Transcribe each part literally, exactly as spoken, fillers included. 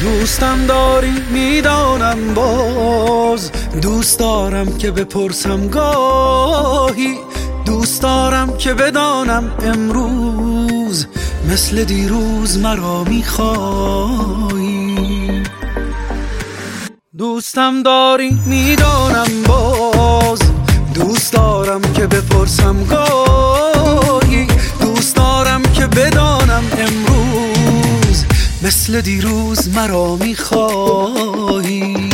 دوستم داری میدانم، باز دوست دارم که بپرسم گاهی، دوست دارم که بدانم امروز مثل دیروز مرا میخوایی. دوستم داری میدانم، باز دوست دارم که بپرسم گاهی، دوست دارم که بدانم امروز مثل دیروز مرا میخوایی.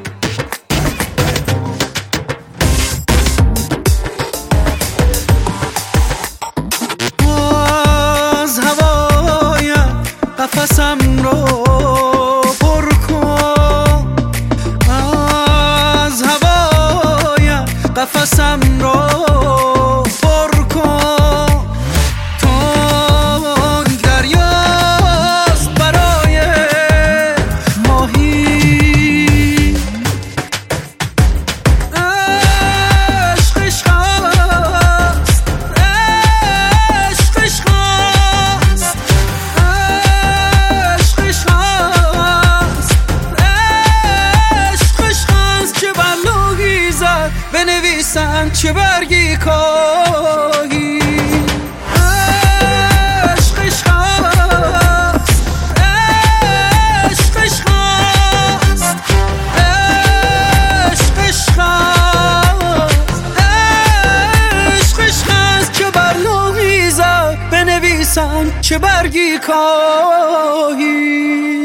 از هوای قفسم رو پر کن، از هوای قفسم رو پر کن، تنگ دریاست برای ماهی، عشق عشق است، عشق عشق است، عشق عشق است، عشق عشق است. چه بلایی زد بنویسن چه برگی کاهی، عشق عشق است، عشق عشق است، عشق عشق است، عشق عشق است. چه بلایی زد بنویسن چه برگی کاهی.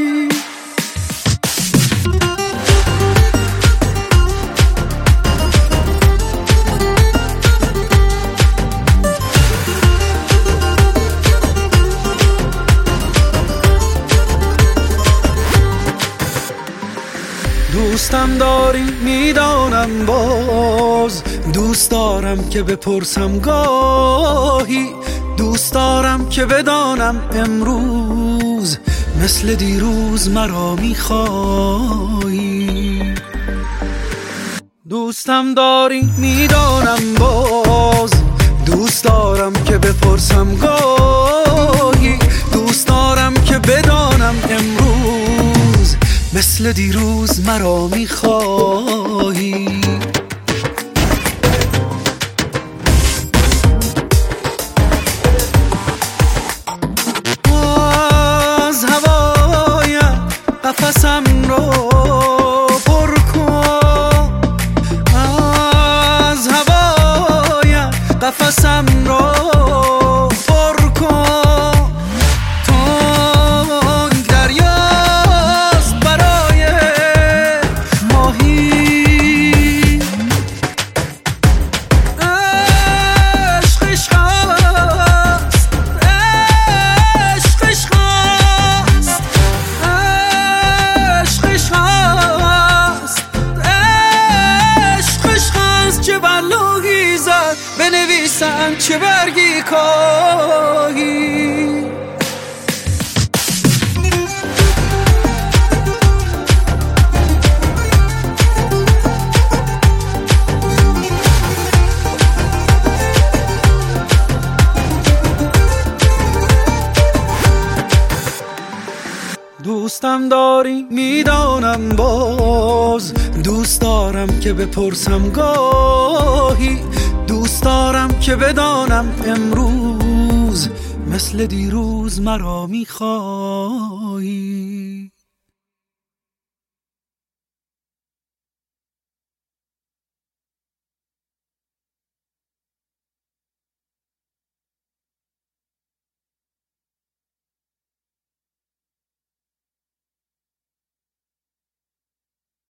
دوستم داری میدانم، باز دوست دارم که بپرسم گاهی، دوست دارم که بدانم امروز مثل دیروز مرا میخوایی. دوستم داری میدانم، باز دوست دارم که بپرسم گاهی، دوست دارم که بدانم امروز مثل دیروز مرا میخوایی. از هوای قفسم رو پر کن، از هوای قفسم رو پر کن، تنگ دریاست برای ماهی، عشق عشق است، عشق عشق است، عشق عشق است، عشق عشق است. چه بلایی زد بنویسن چه برگی کاهی. دوستم داری میدانم، باز دوست دارم که بپرسم گاهی، دوست دارم که بدانم امروز مثل دیروز مرا میخوایی.